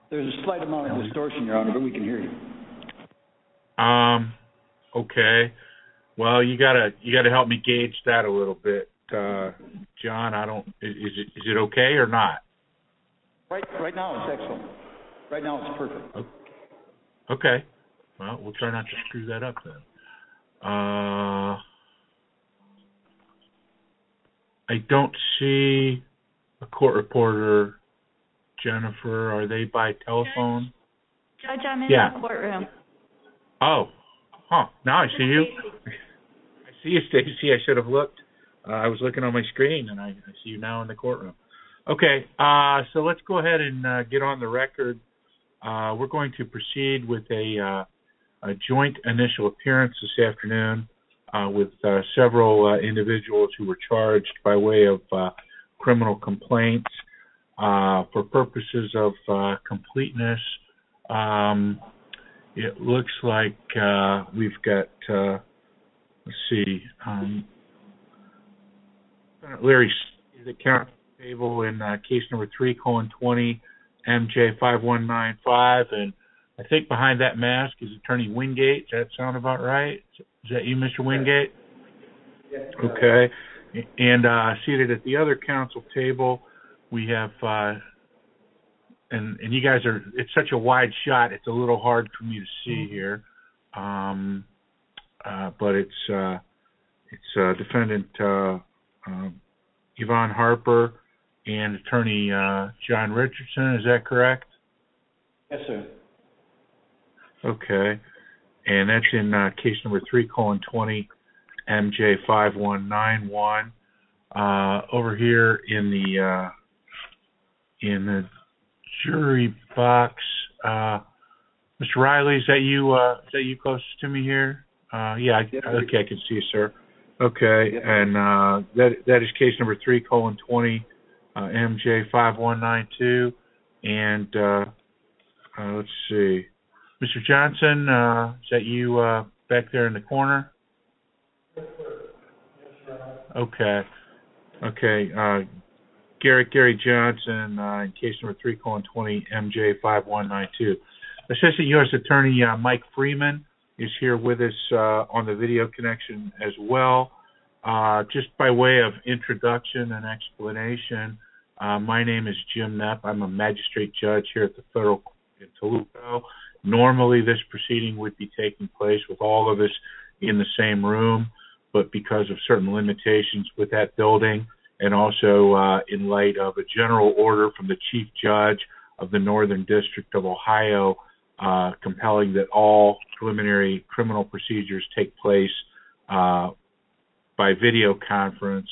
There's a slight amount of distortion, Your Honor, but we can hear you. Okay. Well, you gotta help me gauge that a little bit, John. Is it okay or not? Right now it's excellent. Right now it's perfect. Okay. Well, we'll try not to screw that up then. I don't see a court reporter. Jennifer, are they by telephone? Judge, I'm in the courtroom. Oh. Huh. Now I see you. I see you, Stacy. I should have looked. I was looking on my screen, and I see you now in the courtroom. Okay. So let's go ahead and get on the record. We're going to proceed with a joint initial appearance this afternoon with several individuals who were charged by way of criminal complaints. For purposes of completeness, it looks like we've got, let's see, Larry, the counsel table in case number 3:20 MJ5195, and I think behind that mask is Attorney Wingate. Does that sound about right? Is that you, Mr. Wingate? Yes. Okay. And seated at the other counsel table, we have, and you guys are, it's such a wide shot, it's a little hard for me to see here. But it's Defendant Yvonne Harper and Attorney John Richardson. Is that correct? Yes, sir. Okay. And that's in case number 3:20 MJ5191. Over here in the jury box, Mr. Riley, is that you closest to me here? Yeah. Okay, I can see you, sir. Okay, and that is case number 3:20 MJ5192, and let's see, Mr. Johnson, is that you back there in the corner? Okay. Gary Johnson, in case number 3:20 MJ5192. Assistant U.S. Attorney Mike Freeman is here with us on the video connection as well. Just by way of introduction and explanation, my name is Jim Knapp. I'm a magistrate judge here at the Federal Court in Toluca. Normally, this proceeding would be taking place with all of us in the same room, but because of certain limitations with that building, and also in light of a general order from the Chief Judge of the Northern District of Ohio compelling that all preliminary criminal procedures take place by video conference.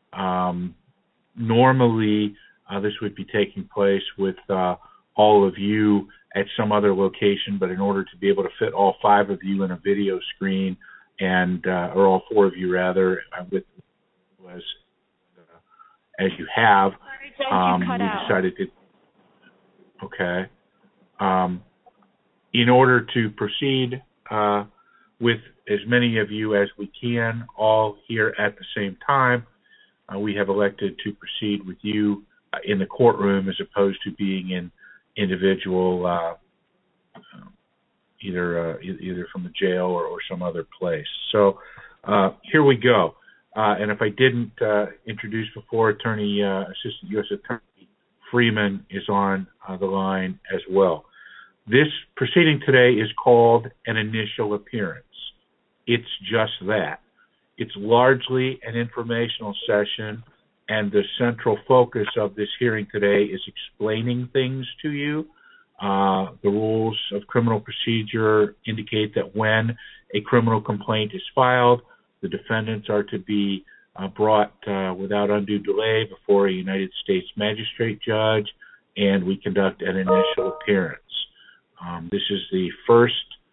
Normally, this would be taking place with all of you at some other location, but in order to be able to fit all five of you in a video screen, and or all four of you rather, with as you have, we decided to. Okay. In order to proceed with as many of you as we can, all here at the same time, we have elected to proceed with you in the courtroom as opposed to being in individual, either from the jail or some other place. So here we go. And if I didn't introduce before, Assistant U.S. Attorney Freeman is on the line as well. This proceeding today is called an initial appearance. It's just that. It's largely an informational session, and the central focus of this hearing today is explaining things to you. The rules of criminal procedure indicate that when a criminal complaint is filed, the defendants are to be brought without undue delay before a United States magistrate judge, and we conduct an initial appearance. This is the first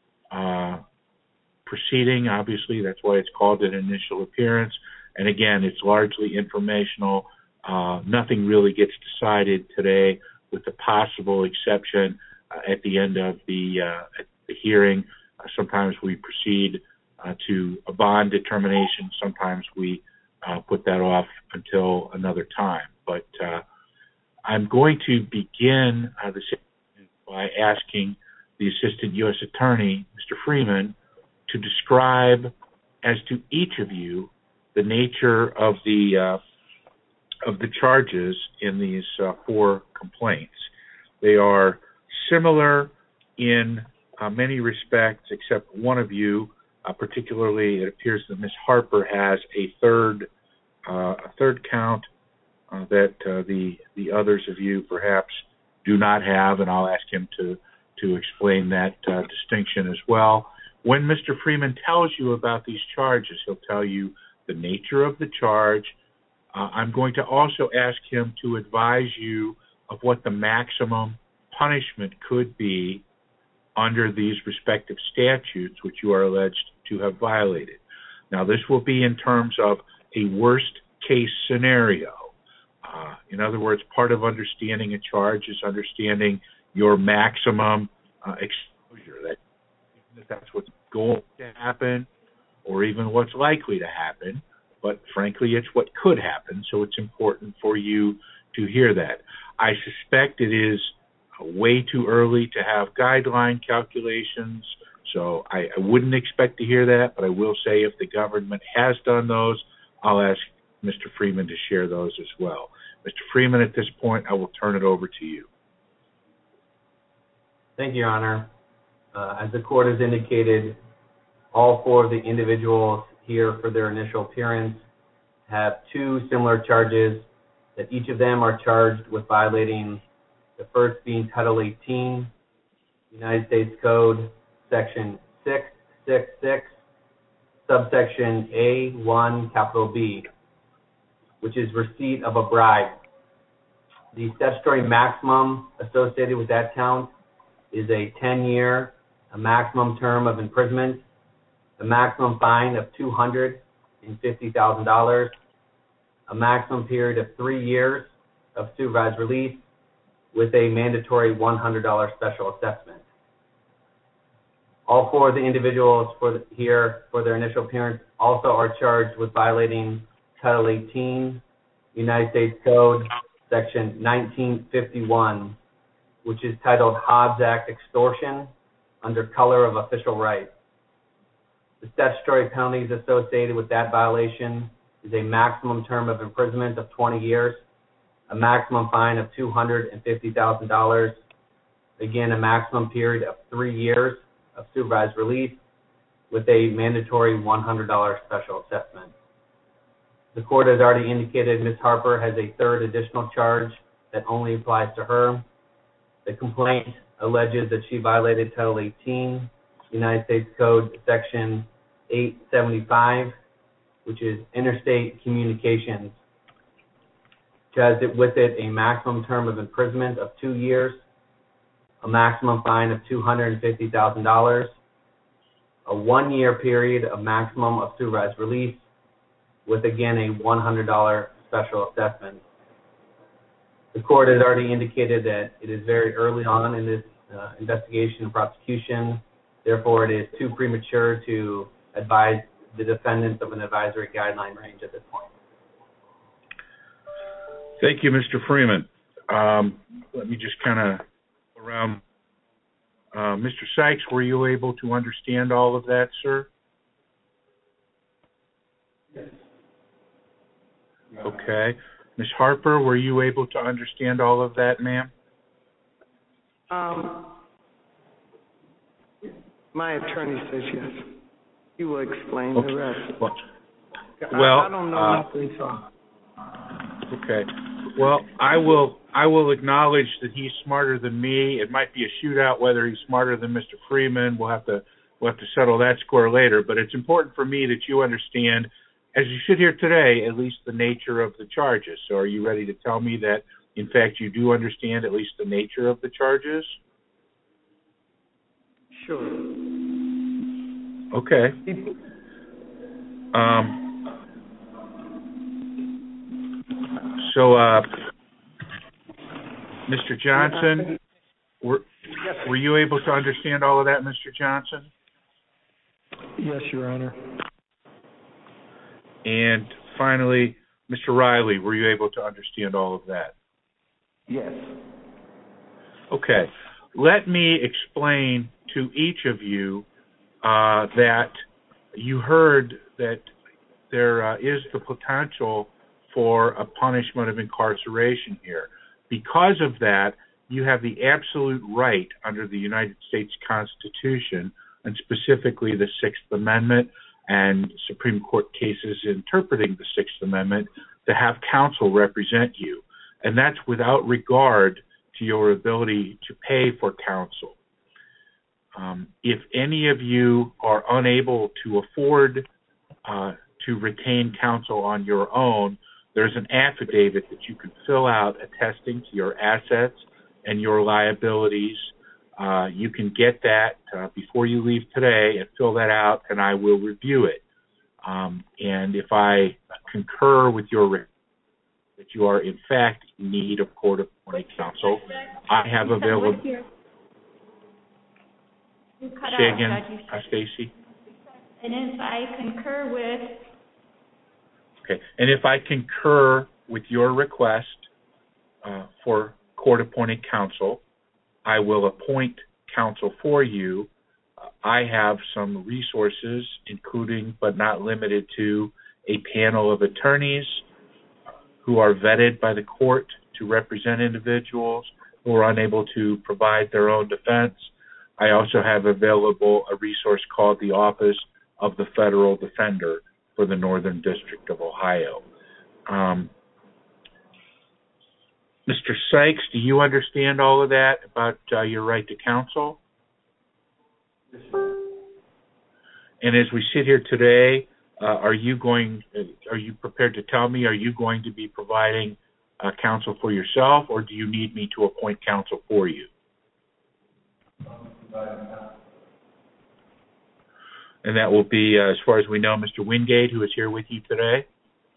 proceeding, obviously, that's why it's called an initial appearance. And again, it's largely informational. Nothing really gets decided today, with the possible exception at the end of the hearing. Sometimes we proceed to a bond determination. Sometimes we put that off until another time. But I'm going to begin by asking the Assistant U.S. Attorney, Mr. Freeman, to describe as to each of you the nature of the charges in these 4 complaints. They are similar in many respects, except one of you, particularly it appears that Ms. Harper has a third count that the others of you perhaps do not have, and I'll ask him to explain that distinction as well. When Mr. Freeman tells you about these charges, he'll tell you the nature of the charge. I'm going to also ask him to advise you of what the maximum punishment could be under these respective statutes which you are alleged to have violated. Now, this will be in terms of a worst-case scenario. In other words, part of understanding a charge is understanding your maximum exposure. That's what's going to happen or even what's likely to happen, but frankly, it's what could happen, so it's important for you to hear that. I suspect it is way too early to have guideline calculations, so I wouldn't expect to hear that, but I will say if the government has done those, I'll ask Mr. Freeman to share those as well. Mr. Freeman, at this point, I will turn it over to you. Thank you, Your Honor. As the court has indicated, all 4 of the individuals here for their initial appearance have 2 similar charges that each of them are charged with violating, the first being Title 18, United States Code, Section 666, subsection A1, capital B, which is receipt of a bribe. The statutory maximum associated with that count is a 10-year, a maximum term of imprisonment, a maximum fine of $250,000, a maximum period of 3 years of supervised release with a mandatory $100 special assessment. All 4 of the individuals here for their initial appearance also are charged with violating Title 18, United States Code, Section 1951, which is titled Hobbs Act Extortion under color of official right. The statutory penalties associated with that violation is a maximum term of imprisonment of 20 years, a maximum fine of $250,000, again, a maximum period of 3 years of supervised release with a mandatory $100 special assessment. The court has already indicated Ms. Harper has a third additional charge that only applies to her. The complaint alleges that she violated Title 18, United States Code, Section 875, which is interstate communications, which has with it a maximum term of imprisonment of 2 years, a maximum fine of $250,000, a 1-year period of maximum of supervised release, with again a $100 special assessment. The court has already indicated that it is very early on in this investigation and prosecution. Therefore, it is too premature to advise the defendants of an advisory guideline range at this point. Thank you, Mr. Freeman. Let me just kind of go around. Mr. Sykes, were you able to understand all of that, sir? Yes. Okay. Ms. Harper, were you able to understand all of that, ma'am? My attorney says yes. He will explain the rest. Well, I don't know nothing, so. Okay. Well, I will acknowledge that he's smarter than me. It might be a shootout whether he's smarter than Mr. Freeman. We'll have to settle that score later. But it's important for me that you understand, as you sit here today, at least the nature of the charges. So are you ready to tell me that, in fact, you do understand at least the nature of the charges? Sure. Okay. Mr. Johnson, were you able to understand all of that, Mr. Johnson? Yes, Your Honor. And finally, Mr. Riley, were you able to understand all of that? Yes. Okay. let me explain to each of you that you heard that there is the potential for a punishment of incarceration here. Because of that, you have the absolute right under the United States Constitution, and specifically the Sixth Amendment and Supreme Court cases interpreting the Sixth Amendment, to have counsel represent you. And that's without regard to your ability to pay for counsel. If any of you are unable to afford to retain counsel on your own, there's an affidavit that you can fill out attesting to your assets and your liabilities. You can get that before you leave today and fill that out, and I will review it. And if I concur with your that you are in fact in need of court-appointed counsel, I have available. Say again, Stacy. And if I concur with. Okay, and if I concur with your request for court-appointed counsel, I will appoint counsel for you. I have some resources, including but not limited to a panel of attorneys who are vetted by the court to represent individuals who are unable to provide their own defense. I also have available a resource called the Office of the Federal Defender for the Northern District of Ohio. Mr. Sykes, do you understand all of that about your right to counsel? Yes, sir. And as we sit here today, are you prepared to tell me, are you going to be providing counsel for yourself, or do you need me to appoint counsel for you? And that will be, as far as we know, Mr. Wingate, who is here with you today?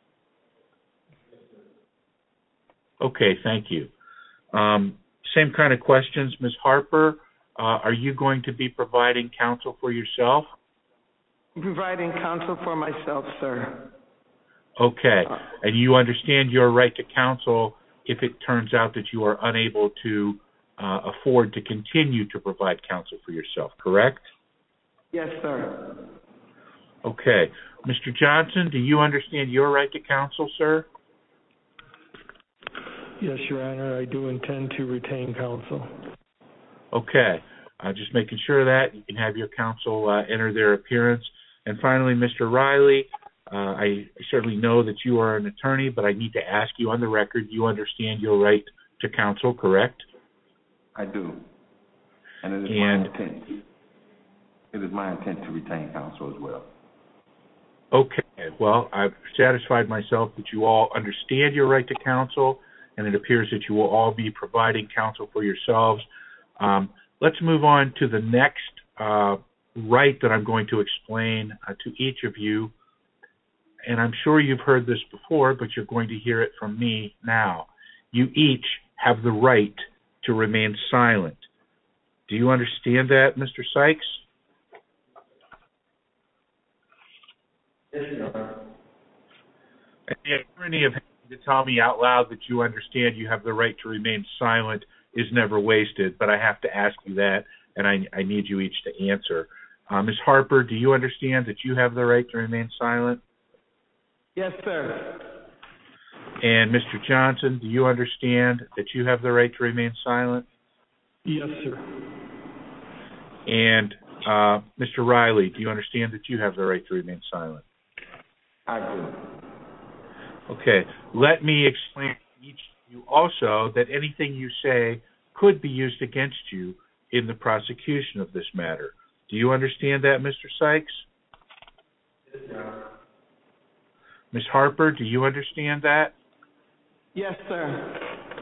Okay, thank you. Same kind of questions, Ms. Harper. Are you going to be providing counsel for yourself? Providing counsel for myself, sir. Okay, and you understand your right to counsel if it turns out that you are unable to afford to continue to provide counsel for yourself, correct? Yes, sir. Okay. Mr. Johnson, do you understand your right to counsel, sir? Yes, Your Honor, I do intend to retain counsel. Okay. Just making sure of that. You can have your counsel enter their appearance. And finally, Mr. Riley, I certainly know that you are an attorney, but I need to ask you on the record, you understand your right to counsel, correct? I do. And it is my intent. It is my intent to retain counsel as well. Okay. Well, I've satisfied myself that you all understand your right to counsel, and it appears that you will all be providing counsel for yourselves. Let's move on to the next right that I'm going to explain to each of you. And I'm sure you've heard this before, but you're going to hear it from me now. You each have the right to remain silent. Do you understand that, Mr. Sykes? Yes, Your Honor. And the irony of having to tell me out loud that you understand you have the right to remain silent is never wasted, but I have to ask you that, and I need you each to answer. Ms. Harper, do you understand that you have the right to remain silent? Yes, sir. And Mr. Johnson, do you understand that you have the right to remain silent? Yes, sir. And Mr. Riley, do you understand that you have the right to remain silent? I do. Okay. Let me explain to each of you also that anything you say could be used against you in the prosecution of this matter. Do you understand that, Mr. Sykes? Yes, Your Honor. Ms. Harper, do you understand that? Yes, sir.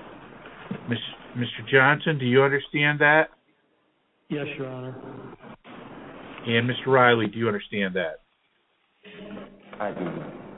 Mr. Johnson, do you understand that? Yes, Your Honor. And Mr. Riley, do you understand that? I do.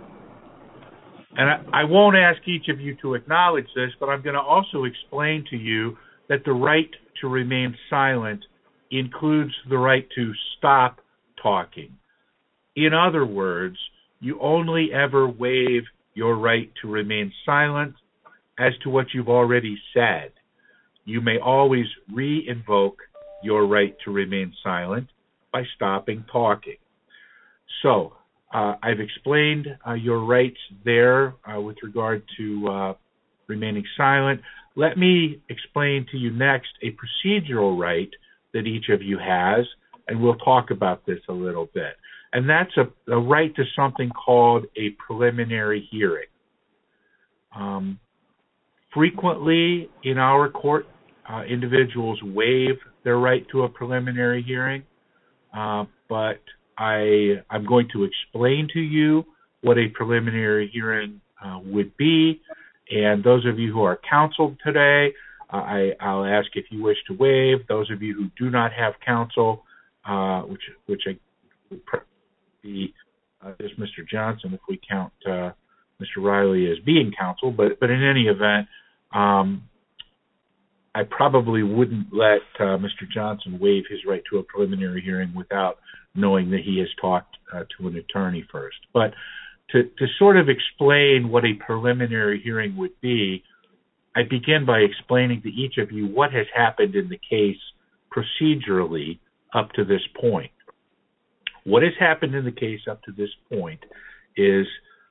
And I won't ask each of you to acknowledge this, but I'm going to also explain to you that the right to remain silent includes the right to stop talking. In other words, you only ever waive your right to remain silent as to what you've already said. you may always re-invoke your right to remain silent by stopping talking. So, I've explained your rights there with regard to remaining silent. Let me explain to you next a procedural right that each of you has, and we'll talk about this a little bit. And that's a right to something called a preliminary hearing. Frequently in our court, individuals waive their right to a preliminary hearing, but I'm going to explain to you what a preliminary hearing would be. And those of you who are counseled today, I'll ask if you wish to waive. Those of you who do not have counsel, which I would be is Mr. Johnson if we count Mr. Riley as being counsel, but in any event, I probably wouldn't let Mr. Johnson waive his right to a preliminary hearing without knowing that he has talked to an attorney first. But to sort of explain what a preliminary hearing would be, I begin by explaining to each of you what has happened in the case procedurally up to this point. What has happened in the case up to this point is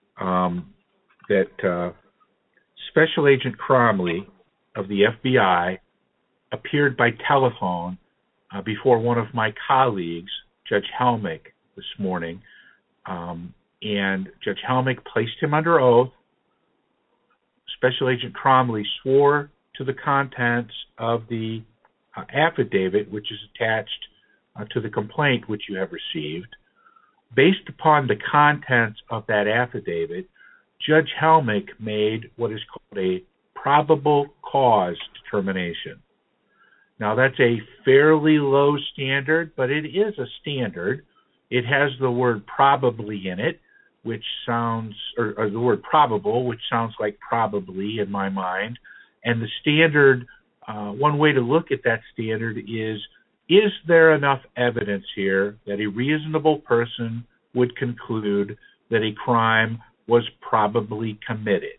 that Special Agent Cromley of the FBI appeared by telephone before one of my colleagues, Judge Helmick, this morning, and Judge Helmick placed him under oath. Special Agent Cromley swore to the contents of the affidavit, which is attached to the complaint which you have received. Based upon the contents of that affidavit, Judge Helmick made what is called a probable cause determination. Now, that's a fairly low standard, but it is a standard. It has the word probably in it, which sounds, or the word probable, which sounds like probably in my mind. And the standard, one way to look at that standard is there enough evidence here that a reasonable person would conclude that a crime was probably committed?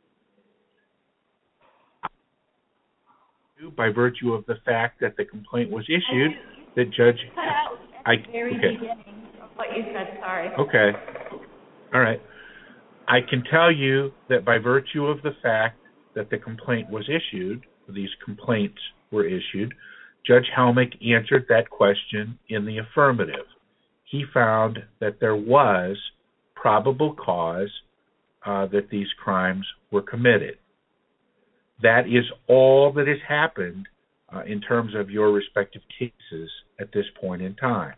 By virtue of the fact that the complaint was issued, the judge... Cut out at the very beginning of what you said, sorry. Okay. All right. I can tell you that by virtue of the fact that the complaint was issued, these complaints were issued, Judge Helmick answered that question in the affirmative. He found that there was probable cause that these crimes were committed. That is all that has happened in terms of your respective cases at this point in time.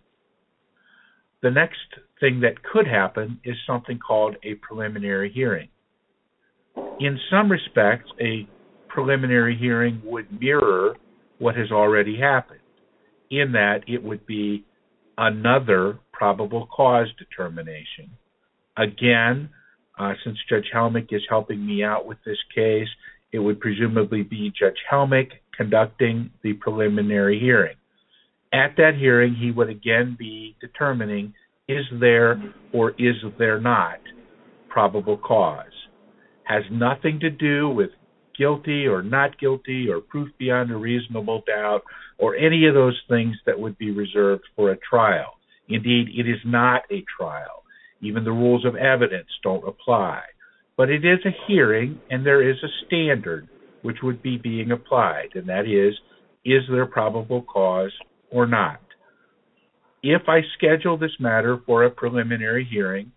The next thing that could happen is something called a preliminary hearing. In some respects, a preliminary hearing would mirror what has already happened, in that it would be another probable cause determination. Again, since Judge Helmick is helping me out with this case, it would presumably be Judge Helmick conducting the preliminary hearing. At that hearing, he would again be determining, is there or is there not probable cause? Has nothing to do with guilty or not guilty or proof beyond a reasonable doubt or any of those things that would be reserved for a trial. Indeed, it is not a trial. Even the rules of evidence don't apply. But it is a hearing, and there is a standard which would be being applied, and that is there probable cause or not? If I schedule this matter for a preliminary hearing,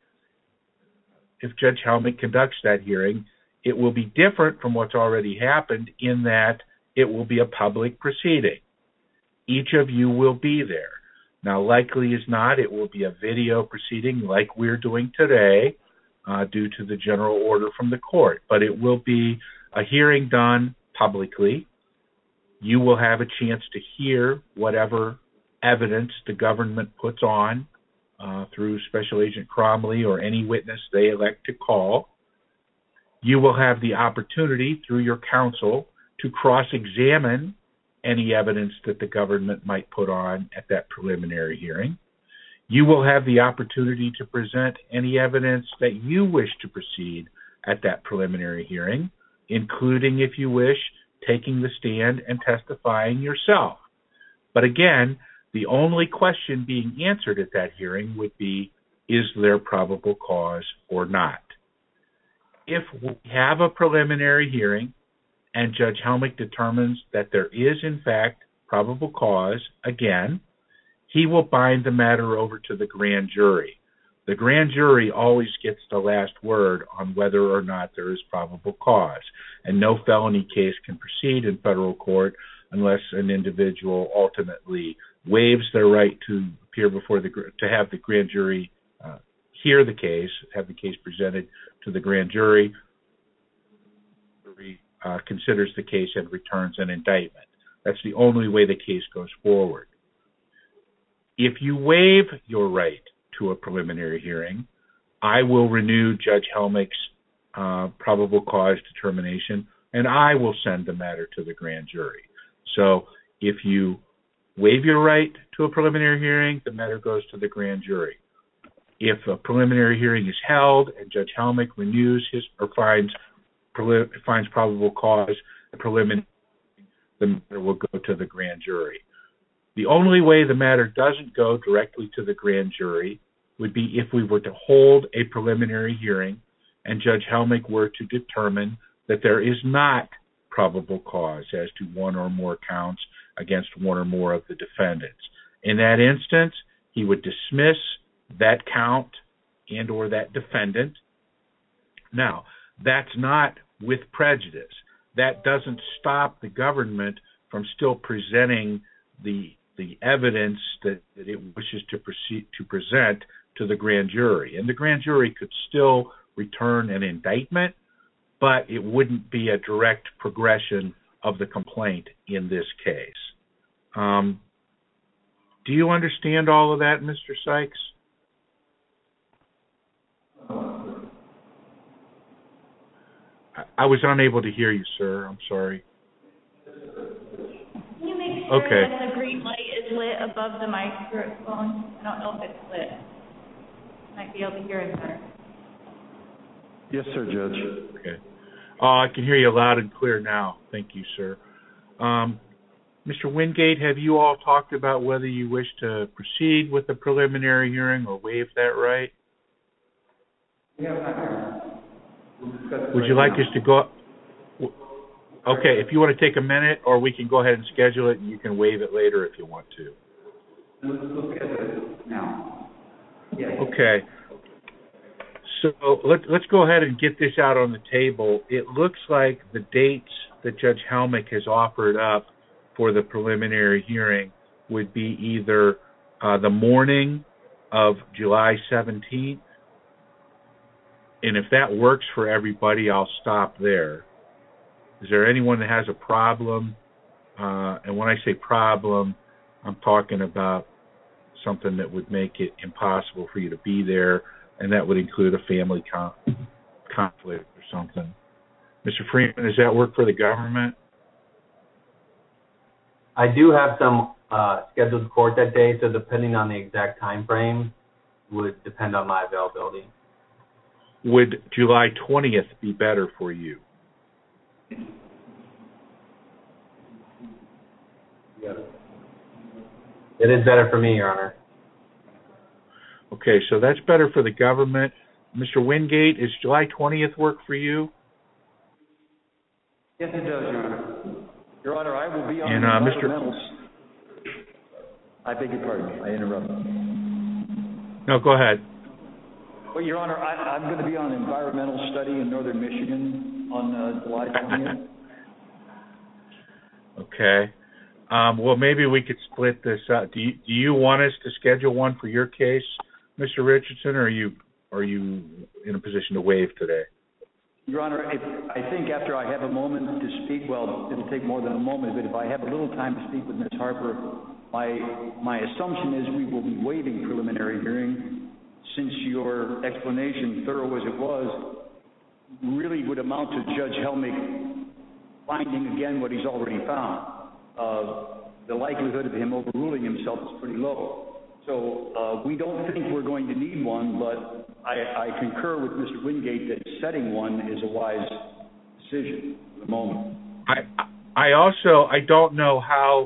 if Judge Helmick conducts that hearing, it will be different from what's already happened in that it will be a public proceeding. Each of you will be there. Now, likely as not, it will be a video proceeding like we're doing today due to the general order from the court, but it will be a hearing done publicly. You will have a chance to hear whatever evidence the government puts on through Special Agent Cromley or any witness they elect to call. You will have the opportunity through your counsel to cross-examine any evidence that the government might put on at that preliminary hearing. You will have the opportunity to present any evidence that you wish to proceed at that preliminary hearing, including, if you wish, taking the stand and testifying yourself. But again, the only question being answered at that hearing would be, is there probable cause or not? If we have a preliminary hearing and Judge Helmick determines that there is, in fact, probable cause, again, he will bind the matter over to the grand jury. The grand jury always gets the last word on whether or not there is probable cause, and no felony case can proceed in federal court unless an individual ultimately waives their right to appear before to have the grand jury hear the case, have the case presented to the grand jury, considers the case and returns an indictment. That's the only way the case goes forward. If you waive your right to a preliminary hearing, I will renew Judge Helmick's probable cause determination, and I will send the matter to the grand jury. So if you waive your right to a preliminary hearing, the matter goes to the grand jury. If a preliminary hearing is held and Judge Helmick renews his or finds probable cause, the matter will go to the grand jury. The only way the matter doesn't go directly to the grand jury would be if we were to hold a preliminary hearing and Judge Helmick were to determine that there is not probable cause as to one or more counts against one or more of the defendants. In that instance, he would dismiss that count and or that defendant. Now, that's not with prejudice. That doesn't stop the government from still presenting the evidence that it wishes to present to the grand jury. And the grand jury could still return an indictment, but it wouldn't be a direct progression of the complaint in this case. Do you understand all of that, Mr. Sykes? I was unable to hear you, sir. I'm sorry. Can you make sure that the green light is lit above the microphone? I don't know if it's lit. Might be able to hear it better. Yes, sir, Judge. Okay. I can hear you loud and clear now. Thank you, sir. Mr. Wingate, have you all talked about whether you wish to proceed with the preliminary hearing or waive that right? Would you like us to go? Okay, if you want to take a minute, or we can go ahead and schedule it, and you can waive it later if you want to. Let's look at it now. Yes. Okay. So let's go ahead and get this out on the table. It looks like the dates that Judge Helmick has offered up for the preliminary hearing would be either the morning of July 17th, and if that works for everybody, I'll stop there. Is there anyone that has a problem? And when I say problem, I'm talking about something that would make it impossible for you to be there, and that would include a family conflict or something. Mr. Freeman, does that work for the government? I do have some scheduled court that day, so depending on the exact time frame would depend on my availability. Would July 20th be better for you? Yes. It is better for me, Your Honor. Okay, so that's better for the government. Mr. Wingate, is July 20th work for you? Yes, it does, Your Honor. Your Honor, I will be on and, I beg your pardon. I interrupted. No, go ahead. Well, Your Honor, I'm going to be on environmental study in northern Michigan on July 20th. Okay. Well, maybe we could split this up. Do you want us to schedule one for your case, Mr. Richardson, or are you in a position to waive today? Your Honor, I think after I have a moment to speak, well, it'll take more than a moment, but if I have a little time to speak with Ms. Harper, my assumption is we will be waiving preliminary hearing, since your explanation, thorough as it was, really would amount to Judge Helmick finding again what he's already found. The likelihood of him overruling himself is pretty low. So we don't think we're going to need one, but I concur with Mr. Wingate that setting one is a wise decision at the moment. I don't know how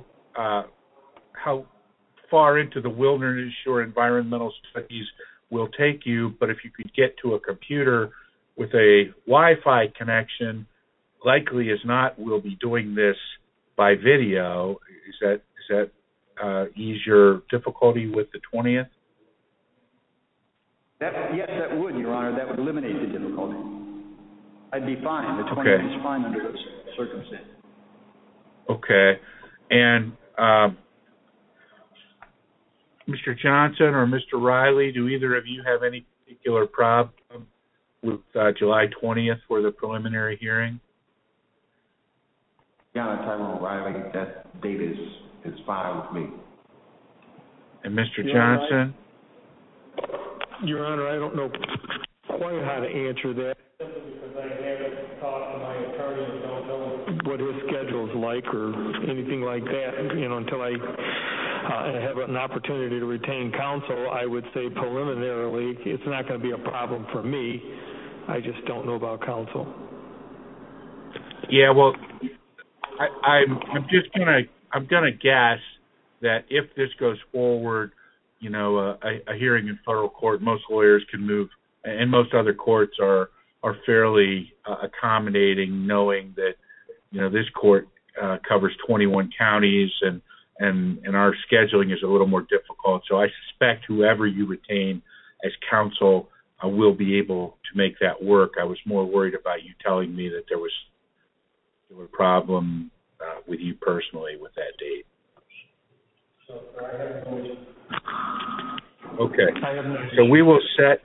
far into the wilderness your environmental studies will take you, but if you could get to a computer with a Wi-Fi connection, likely as not, we'll be doing this by video. Is that ease your difficulty with the 20th? Yes, that would, Your Honor. That would eliminate the difficulty. I'd be fine. The 20th is fine under those circumstances. Okay. And Mr. Johnson or Mr. Riley, do either of you have any particular problem with July 20th for the preliminary hearing? Your Honor, Tyrone Riley, that date is fine with me. And Mr. Johnson? Your Honor, I don't know quite how to answer that because I haven't talked to my attorney and don't know what his schedule's like or anything like that. Until I have an opportunity to retain counsel, I would say preliminarily it's not going to be a problem for me. I just don't know about counsel. Yeah, well, I'm gonna guess that if this goes forward, a hearing in federal court, most lawyers can move, and most other courts are fairly accommodating, knowing that this court covers 21 counties and our scheduling is a little more difficult. So I suspect whoever you retain as counsel will be able to make that work. I was more worried about you telling me that there was a problem with you personally with that date. Okay. So we will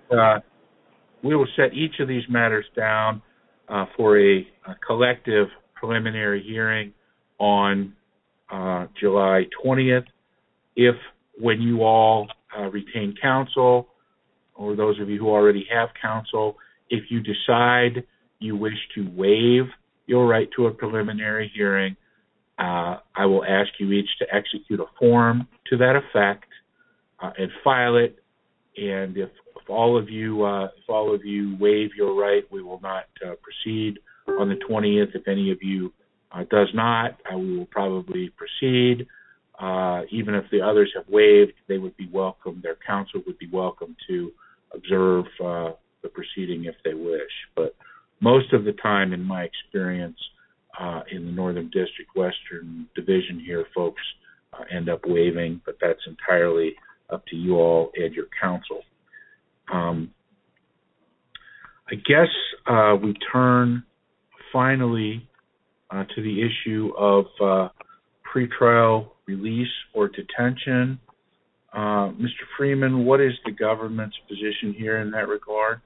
set each of these matters down for a collective preliminary hearing on July 20th. If, when you all retain counsel, or those of you who already have counsel, if you decide you wish to waive your right to a preliminary hearing, I will ask you each to execute a form to that effect and file it. And if all of you waive your right, we will not proceed on the 20th. If any of you does not, we will probably proceed. Even if the others have waived, they would be welcome. Their counsel would be welcome to observe the proceeding if they wish. But most of the time, in my experience, in the Northern District Western Division here, folks end up waiving, but that's entirely up to you all and your counsel. I guess we turn finally to the issue of pretrial release or detention. Mr. Freeman, what is the government's position here in that regard?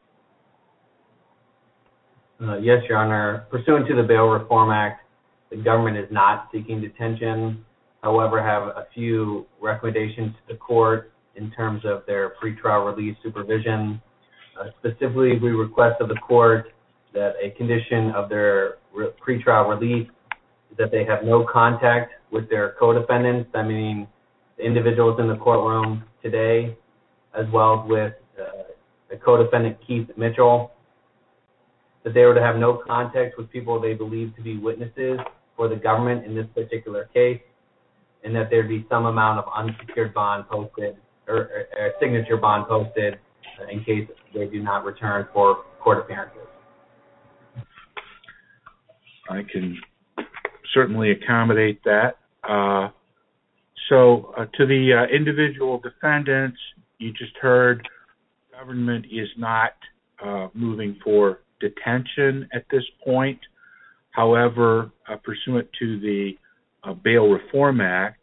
Yes, Your Honor. Pursuant to the Bail Reform Act, the government is not seeking detention. However, have a few recommendations to the court in terms of their pretrial release supervision. Specifically, we request of the court that a condition of their pretrial release is that they have no contact with their co-defendants, that meaning the individuals in the courtroom today, as well as with the co-defendant Keith Mitchell, that they were to have no contact with people they believe to be witnesses for the government in this particular case, and that there be some amount of unsecured bond posted or a signature bond posted in case they do not return for court appearances. I can certainly accommodate that. So to the individual defendants, you just heard the government is not moving for detention at this point. However, pursuant to the Bail Reform Act,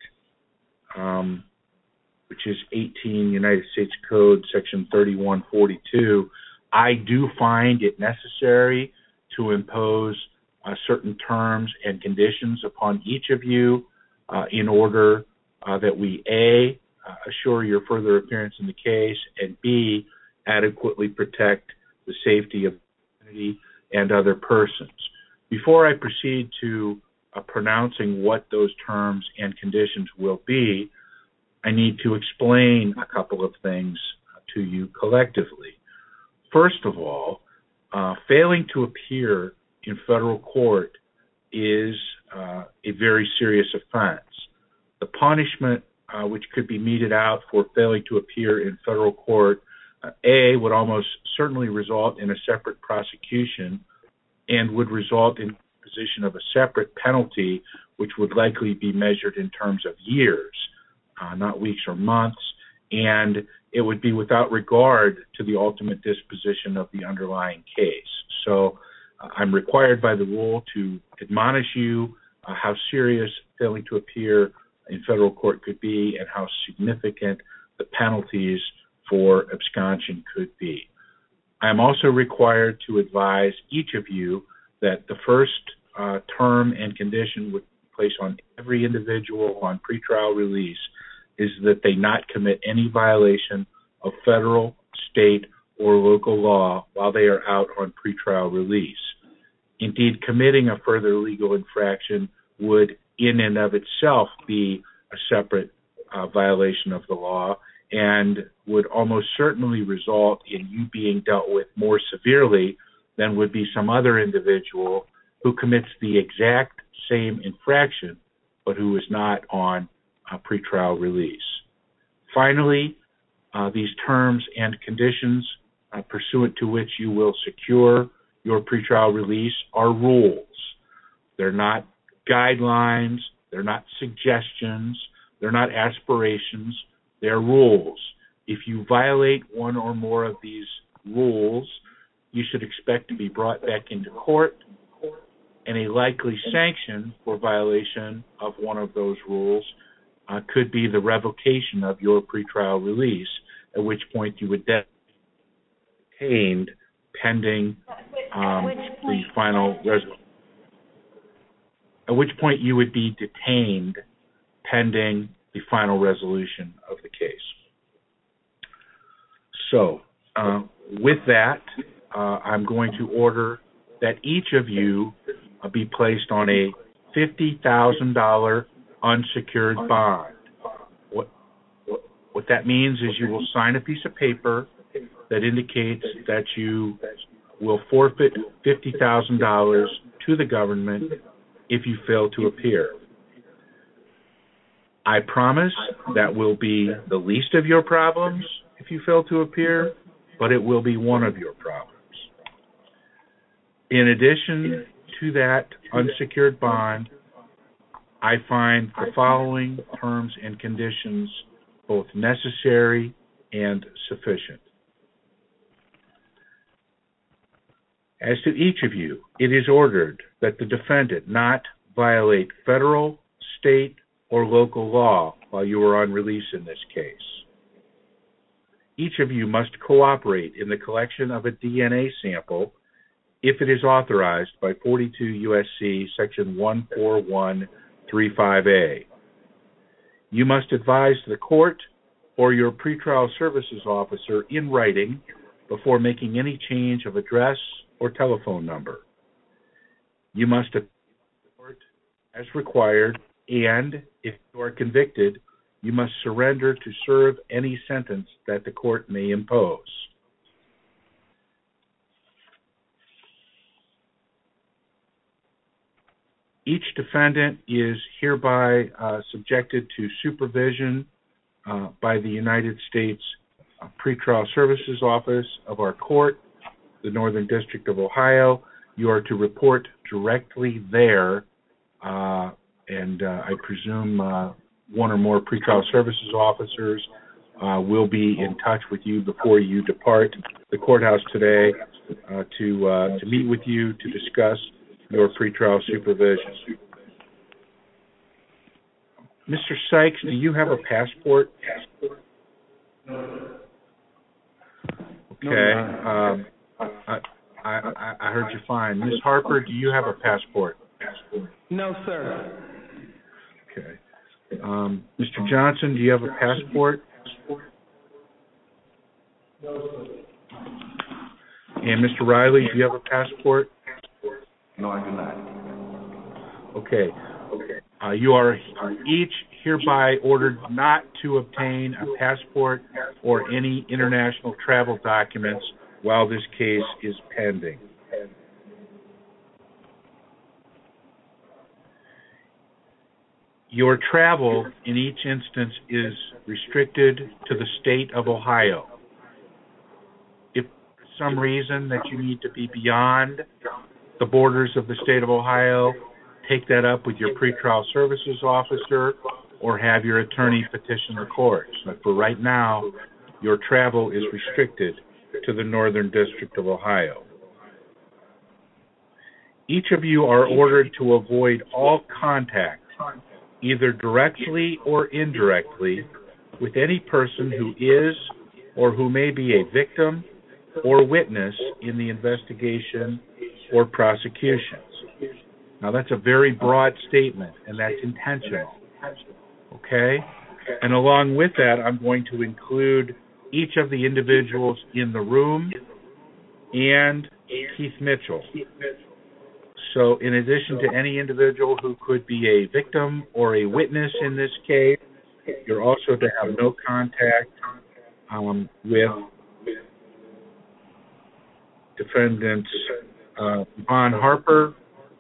which is 18 United States Code Section 3142, I do find it necessary to impose certain terms and conditions upon each of you in order that we, A, assure your further appearance in the case, and B, adequately protect the safety of the community and other persons. Before I proceed to pronouncing what those terms and conditions will be, I need to explain a couple of things to you collectively. First of all, failing to appear in federal court is a very serious offense. The punishment which could be meted out for failing to appear in federal court, A, would almost certainly result in a separate prosecution and would result in the imposition of a separate penalty, which would likely be measured in terms of years, not weeks or months, and it would be without regard to the ultimate disposition of the underlying case. So I'm required by the rule to admonish you how serious failing to appear in federal court could be and how significant the penalties for absconsion could be. I am also required to advise each of you that the first term and condition would place on every individual on pretrial release is that they not commit any violation of federal, state, or local law while they are out on pretrial release. Indeed, committing a further legal infraction would in and of itself be a separate violation of the law and would almost certainly result in you being dealt with more severely than would be some other individual who commits the exact same infraction but who is not on pretrial release. Finally, these terms and conditions pursuant to which you will secure your pretrial release are rules. They're not guidelines, they're not suggestions, they're not aspirations, they're rules. If you violate one or more of these rules, you should expect to be brought back into court, and a likely sanction for violation of one of those rules could be the revocation of your pretrial release, at which point you would be detained pending the final resolution. At which point you would be detained pending the final resolution of the case. So, with that, I'm going to order that each of you be placed on a $50,000 unsecured bond. What that means is you will sign a piece of paper that indicates that you will forfeit $50,000 to the government if you fail to appear. I promise that will be the least of your problems if you fail to appear, but it will be one of your problems. In addition to that unsecured bond, I find the following terms and conditions both necessary and sufficient. As to each of you, it is ordered that the defendant not violate federal, state, or local law while you are on release in this case. Each of you must cooperate in the collection of a DNA sample if it is authorized by 42 U.S.C. Section 14135A. You must advise the court or your pretrial services officer in writing before making any change of address or telephone number. You must appear in court as required, and if you are convicted, you must surrender to serve any sentence that the court may impose. Each defendant is hereby subjected to supervision by the United States Pretrial Services Office of our court, the Northern District of Ohio. You are to report directly there, and I presume one or more pretrial services officers will be in touch with you before you depart the courthouse today to meet with you to discuss your pretrial supervision. Mr. Sykes, do you have a passport? Okay. I heard you fine. Ms. Harper, do you have a passport? No, sir. Okay. Mr. Johnson, do you have a passport? No, sir. And Mr. Riley, do you have a passport? No, I do not. Okay. You are each hereby ordered not to obtain a passport or any international travel documents while this case is pending. Your travel in each instance is restricted to the state of Ohio. If for some reason that you need to be beyond the borders of the state of Ohio, take that up with your pretrial services officer or have your attorney petition the courts. But for right now, your travel is restricted to the Northern District of Ohio. Each of you are ordered to avoid all contact, either directly or indirectly, with any person who is or who may be a victim or witness in the investigation or prosecutions. Now, that's a very broad statement, and that's intentional. Okay? And along with that, I'm going to include each of the individuals in the room and Keith Mitchell. So in addition to any individual who could be a victim or a witness in this case, you're also to have no contact with defendants Yvonne Harper,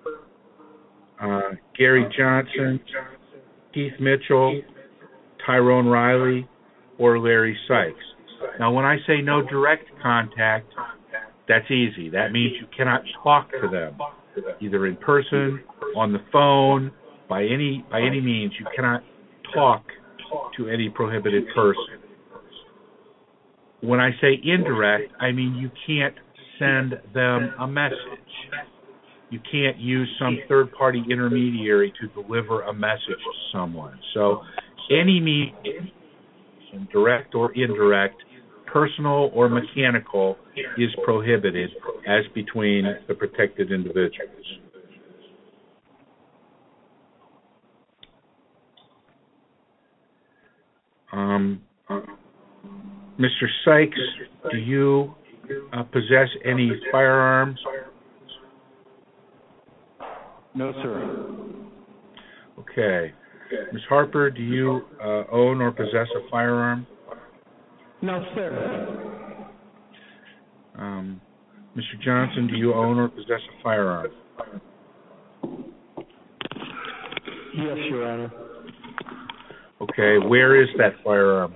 Gary Johnson, Keith Mitchell, Tyrone Riley, or Larry Sykes. Now, when I say no direct contact, that's easy. That means you cannot talk to them, either in person, on the phone, by any means. You cannot talk to any prohibited person. When I say indirect, I mean you can't send them a message. You can't use some third-party intermediary to deliver a message to someone. So any means, direct or indirect, personal or mechanical, is prohibited as between the protected individuals. Mr. Sykes, do you possess any firearms? No, sir. Okay. Ms. Harper, do you own or possess a firearm? No, sir. Mr. Johnson, do you own or possess a firearm? Yes, Your Honor. Okay. Where is that firearm?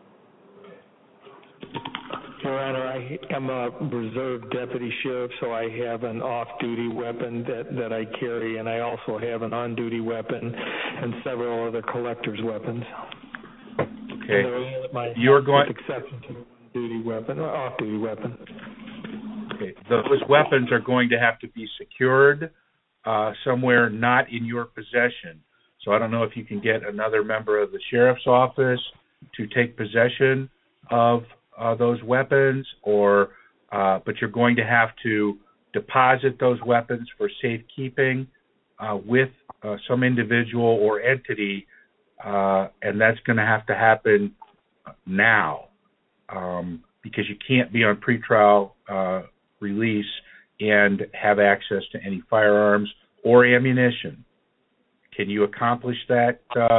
Your Honor, I am a reserve deputy sheriff, so I have an off-duty weapon that I carry, and I also have an on-duty weapon and several other collector's weapons. Okay. You're going. Exception to duty weapon or off-duty weapon. Okay. Those weapons are going to have to be secured somewhere not in your possession. So I don't know if you can get another member of the sheriff's office to take possession of those weapons, but you're going to have to deposit those weapons for safekeeping with some individual or entity, and that's going to have to happen now because you can't be on pretrial release and have access to any firearms or ammunition. Can you accomplish that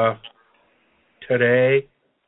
today?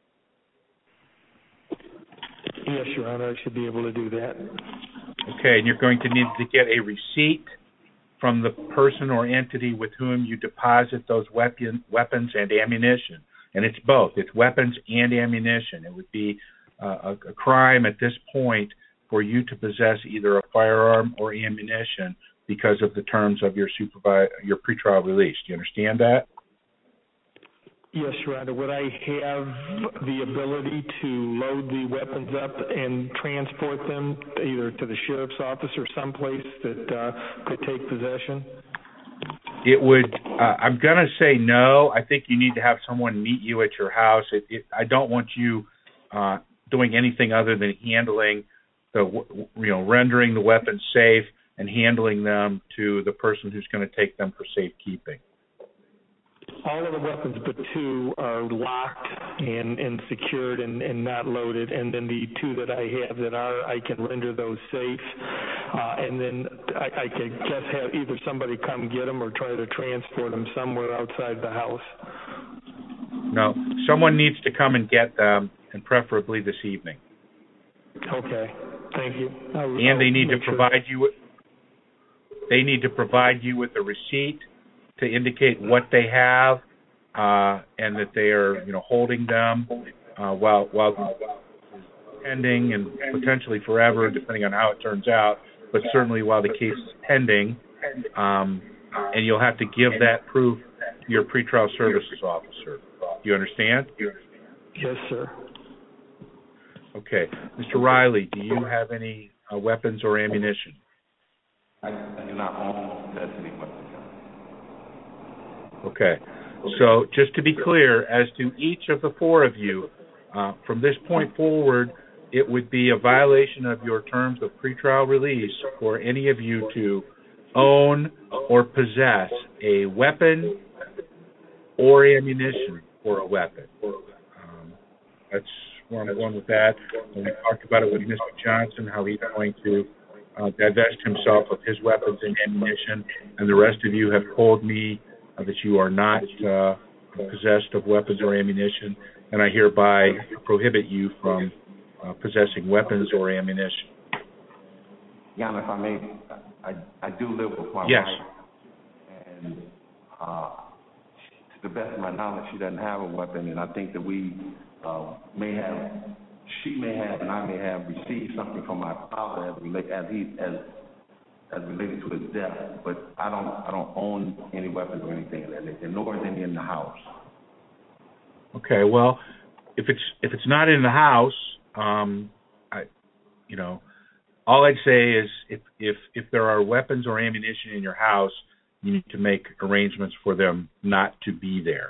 Yes, Your Honor, I should be able to do that. Okay, and you're going to need to get a receipt from the person or entity with whom you deposit those weapons and ammunition. And it's both. It's weapons and ammunition. It would be a crime at this point for you to possess either a firearm or ammunition because of the terms of your pretrial release. Do you understand that? Yes, Your Honor. Would I have the ability to load the weapons up and transport them either to the sheriff's office or someplace that could take possession? It would. I'm going to say no. I think you need to have someone meet you at your house. I don't want you doing anything other than handling rendering the weapons safe and handling them to the person who's going to take them for safekeeping. All of the weapons but two are locked and secured and not loaded, and then the two that I have that are, I can render those safe, and then I could just have either somebody come get them or try to transport them somewhere outside the house. No, someone needs to come and get them, and preferably this evening. Okay, thank you. And they need to provide you. They need to provide you with a receipt to indicate what they have and that they are, holding them while pending and potentially forever, depending on how it turns out, but certainly while the case is pending. And you'll have to give that proof to your pretrial services officer. Do you understand? Yes, sir. Okay. Mr. Riley, do you have any weapons or ammunition? I do not own any weapons. Okay. So just to be clear, as to each of the four of you, from this point forward, it would be a violation of your terms of pretrial release for any of you to own or possess a weapon or ammunition for a weapon. That's where I'm going with that. And we talked about it with Mr. Johnson, how he's going to divest himself of his weapons and ammunition, and the rest of you have told me that you are not possessed of weapons or ammunition, and I hereby prohibit you from possessing weapons or ammunition. Your Honor, if I may, I do live with my yes. wife, and to the best of my knowledge, she doesn't have a weapon, and I think that we she may have, and I may have received something from my father as related to his death, but I don't own any weapons or anything of that nature, nor is any in the house. Okay, well, if it's not in the house, all I'd say is if there are weapons or ammunition in your house, you need to make arrangements for them not to be there.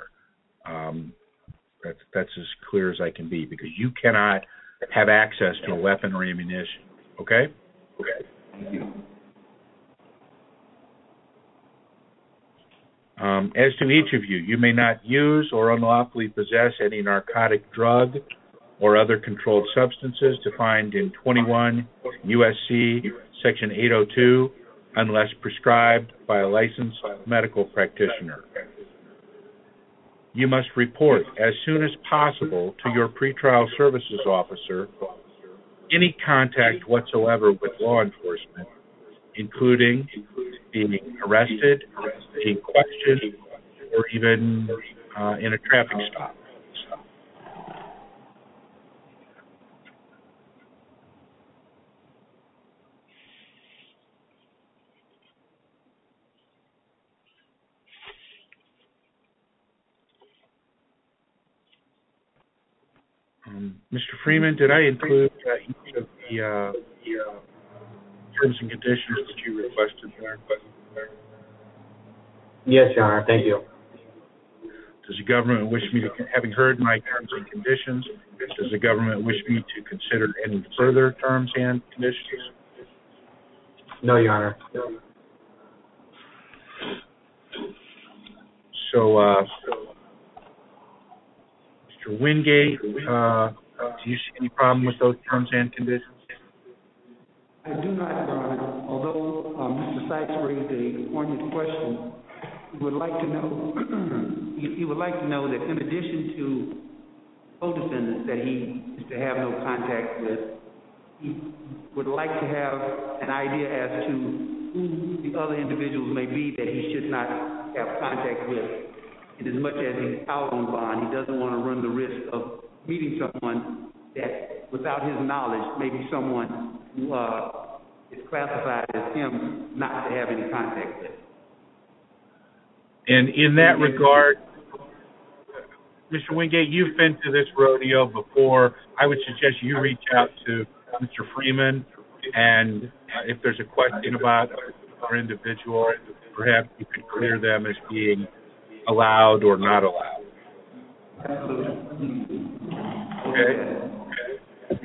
That's as clear as I can be, because you cannot have access to a weapon or ammunition. Okay? Okay. Thank you. As to each of you, you may not use or unlawfully possess any narcotic drug or other controlled substances defined in 21 U.S.C. Section 802 unless prescribed by a licensed medical practitioner. You must report as soon as possible to your pretrial services officer any contact whatsoever with law enforcement, including being arrested, being questioned, or even in a traffic stop. Mr. Freeman, did I include each of the terms and conditions that you requested there? Yes, Your Honor. Thank you. Does the government wish me to, having heard my terms and conditions, does the government wish me to consider any further terms and conditions? No, Your Honor. So, Mr. Wingate, do you see any problem with those terms and conditions? I do not, Your Honor. Although Mr. Sykes raised a poignant question, he would like to know that in addition to co-defendants that he is to have no contact with, he would like to have an idea as to who the other individuals may be that he should not have contact with. And as much as he's out on bond, he doesn't want to run the risk of meeting someone that, without his knowledge, maybe someone who is classified as him not to have any contact with. And in that regard, Mr. Wingate, you've been to this rodeo before. I would suggest you reach out to Mr. Freeman, and if there's a question about our individual, perhaps you could clear them as being allowed or not allowed. Okay?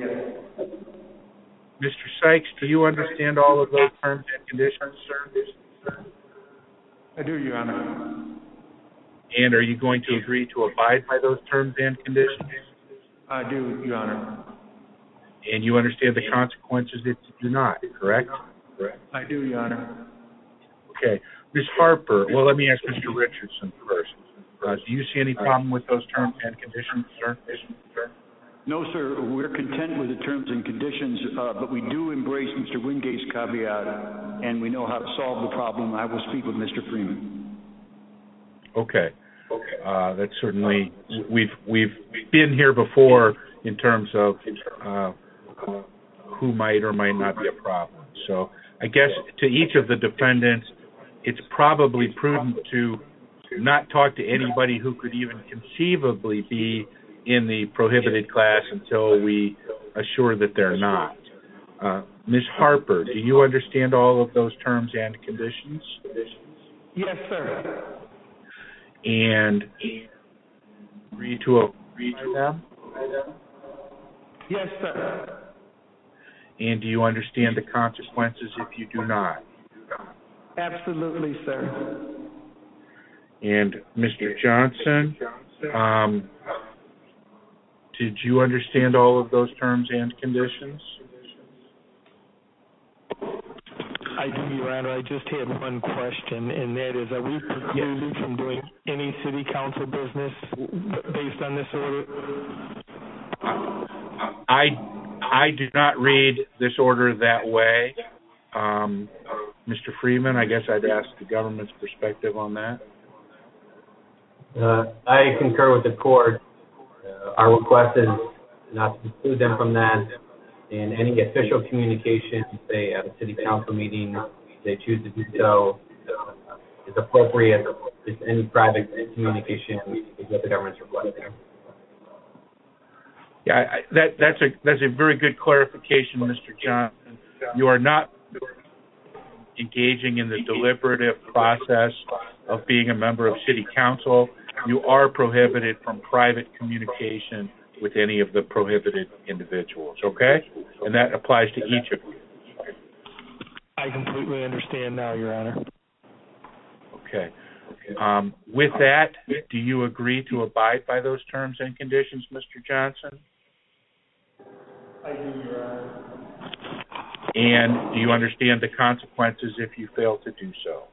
Mr. Sykes, do you understand all of those terms and conditions, sir? I do, Your Honor. And are you going to agree to abide by those terms and conditions? I do, Your Honor. And you understand the consequences if you do not, correct? I do, Your Honor. Okay. Ms. Harper, well, let me ask Mr. Richardson first. Do you see any problem with those terms and conditions, sir? No, sir. We're content with the terms and conditions, but we do embrace Mr. Wingate's caveat, and we know how to solve the problem. I will speak with Mr. Freeman. Okay. That's certainly, we've been here before in terms of who might or might not be a problem. So I guess to each of the defendants, it's probably prudent to not talk to anybody who could even conceivably be in the prohibited class until we assure that they're not. Ms. Harper, do you understand all of those terms and conditions? Yes, sir. And agree to agree to them? Yes, sir. And do you understand the consequences if you do not? Absolutely, sir. And Mr. Johnson, did you understand all of those terms and conditions? I do, Your Honor. I just had one question, and that is, are we precluded from doing any city council business based on this order? I do not read this order that way. Mr. Freeman, I guess I'd ask the government's perspective on that. I concur with the court. Our request is not to exclude them from that. In any official communication, say at a city council meeting, if they choose to do so, is appropriate. Just any private communication is what the government's requesting. Yeah, that's a very good clarification, Mr. Johnson. You are not engaging in the deliberative process of being a member of city council. You are prohibited from private communication with any of the prohibited individuals, okay? And that applies to each of you. I completely understand now, Your Honor. Okay. With that, do you agree to abide by those terms and conditions, Mr. Johnson? I do, Your Honor. And do you understand the consequences if you fail to do so?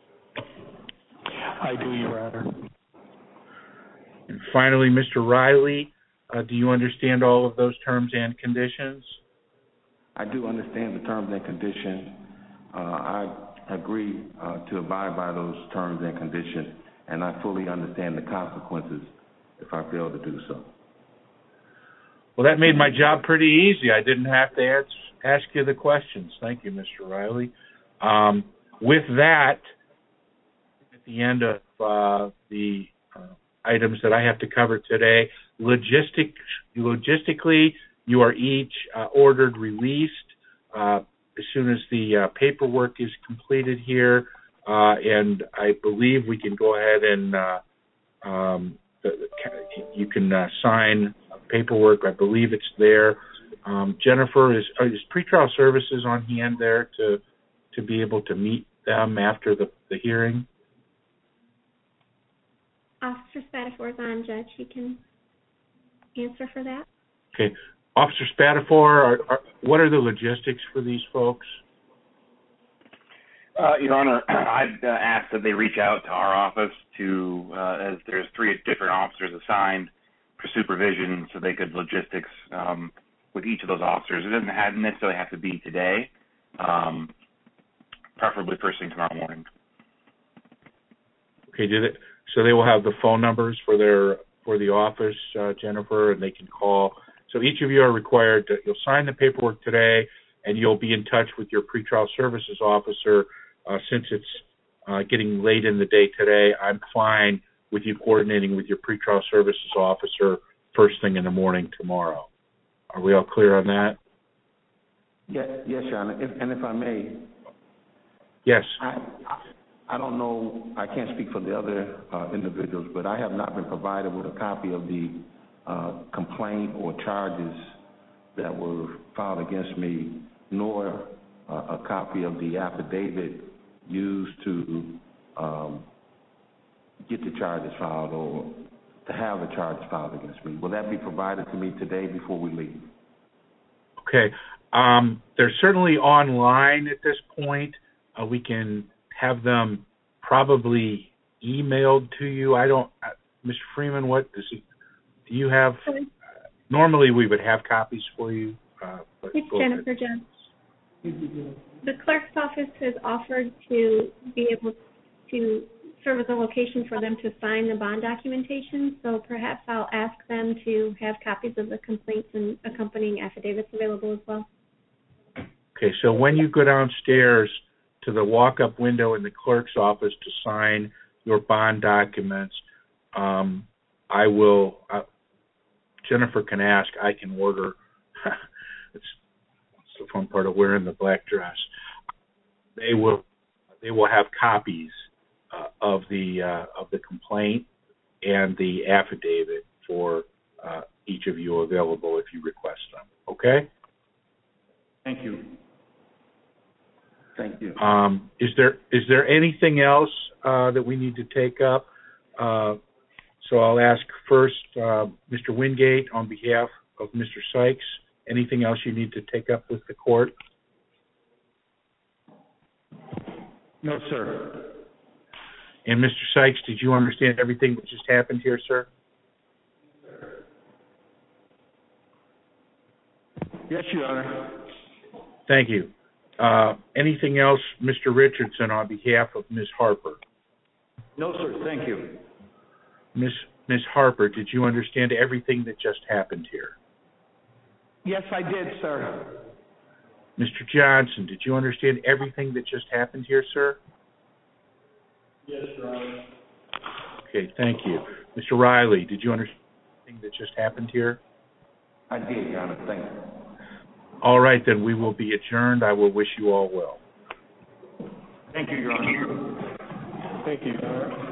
I do, Your Honor. And finally, Mr. Riley, do you understand all of those terms and conditions? I do understand the terms and conditions. I agree to abide by those terms and conditions, and I fully understand the consequences if I fail to do so. Well, that made my job pretty easy. I didn't have to ask you the questions. Thank you, Mr. Riley. With that, at the end of the items that I have to cover today, logistically, you are each ordered released as soon as the paperwork is completed here, and I believe we can go ahead and you can sign paperwork. I believe it's there. Jennifer, is pretrial services on hand there to be able to meet them after the hearing? Officer Spatafor is on, Judge. He can answer for that. Okay. Officer Spatafor, what are the logistics for these folks? Your Honor, I'd ask that they reach out to our office as there's 3 different officers assigned for supervision, so they could logistics with each of those officers. It doesn't necessarily have to be today, preferably first thing tomorrow morning. Okay, so they will have the phone numbers for the office, Jennifer, and they can call. So each of you are required to, you'll sign the paperwork today, and you'll be in touch with your pretrial services officer. Since it's getting late in the day today, I'm fine with you coordinating with your pretrial services officer first thing in the morning tomorrow. Are we all clear on that? Yes, Your Honor. If I may. Yes. I don't know, I can't speak for the other individuals, but I have not been provided with a copy of the complaint or charges that were filed against me, nor a copy of the affidavit used to get the charges filed or to have the charges filed against me. Will that be provided to me today before we leave? Okay. They're certainly online at this point. We can have them probably emailed to you. Mr. Freeman, do you have, normally we would have copies for you. It's Jennifer Jones. The clerk's office has offered to be able to serve as a location for them to sign the bond documentation, so perhaps I'll ask them to have copies of the complaints and accompanying affidavits available as well. Okay, so when you go downstairs to the walk-up window in the clerk's office to sign your bond documents, I will, Jennifer can ask, I can order, it's the fun part of wearing the black dress. They will have copies of the complaint and the affidavit for each of you available if you request them. Okay? Thank you. Thank you. Is there anything else that we need to take up? So I'll ask first, Mr. Wingate, on behalf of Mr. Sykes, anything else you need to take up with the court? No, sir. And Mr. Sykes, did you understand everything that just happened here, sir? Yes, Your Honor. Thank you. Anything else, Mr. Richardson, on behalf of Ms. Harper? No, sir, thank you. Ms. Harper, did you understand everything that just happened here? Yes, I did, sir. Mr. Johnson, did you understand everything that just happened here, sir? Yes, Your Honor. Okay, thank you. Mr. Riley, did you understand everything that just happened here? I did, Your Honor. Thank you. All right, then we will be adjourned. I will wish you all well. Thank you, Your Honor. Thank you, Your Honor.